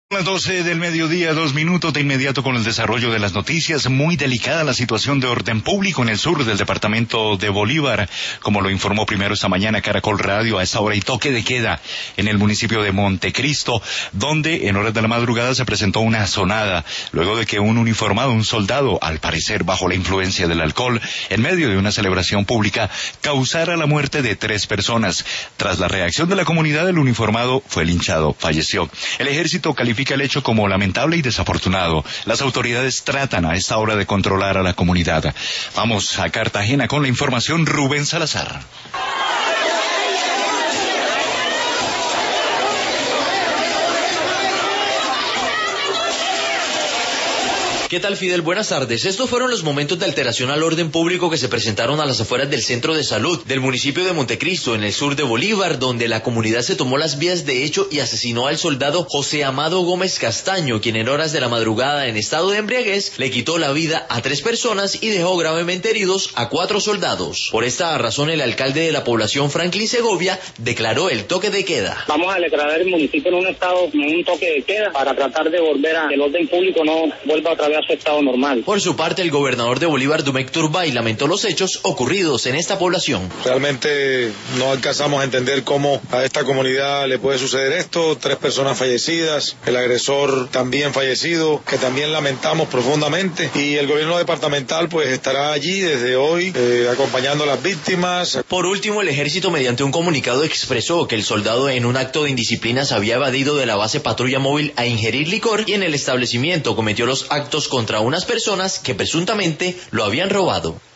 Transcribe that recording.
Las 12 del mediodía, 2 minutos de inmediato con el desarrollo de las noticias. Muy delicada la situación de orden público en el sur del departamento de Bolívar, como lo informó primero esta mañana Caracol Radio. A esta hora hay toque de queda en el municipio de Montecristo, donde en horas de la madrugada se presentó una azonada, luego de que un uniformado, un soldado, al parecer bajo la influencia del alcohol, en medio de una celebración pública, causara la muerte de 3 personas. Tras la reacción de la comunidad, el uniformado fue linchado, falleció. El ejército califica el hecho como lamentable y desafortunado. Las autoridades tratan a esta hora de controlar a la comunidad. Vamos a Cartagena con la información. Rubén Salazar. ¿Qué tal, Fidel? Buenas tardes. Estos fueron los momentos de alteración al orden público que se presentaron a las afueras del centro de salud del municipio de Montecristo, en el sur de Bolívar, donde la comunidad se tomó las vías de hecho y asesinó al soldado José Amado Gómez Castaño, quien en horas de la madrugada, en estado de embriaguez, le quitó la vida a 3 personas y dejó gravemente heridos a 4 soldados. Por esta razón, el alcalde de la población, Franklin Segovia, declaró el toque de queda. Vamos a declarar el municipio en un toque de queda para tratar de volver a que el orden público no vuelva otra vez a su estado normal. Por su parte, el gobernador de Bolívar, Dumec Turbay, lamentó los hechos ocurridos en esta población. Realmente no alcanzamos a entender cómo a esta comunidad le puede suceder esto. 3 personas fallecidas, el agresor también fallecido, que también lamentamos profundamente, y el gobierno departamental pues estará allí desde hoy acompañando a las víctimas. Por último, el ejército, mediante un comunicado, expresó que el soldado, en un acto de indisciplina, se había evadido de la base patrulla móvil a ingerir licor y en el establecimiento cometió los actos contra unas personas que presuntamente lo habían robado.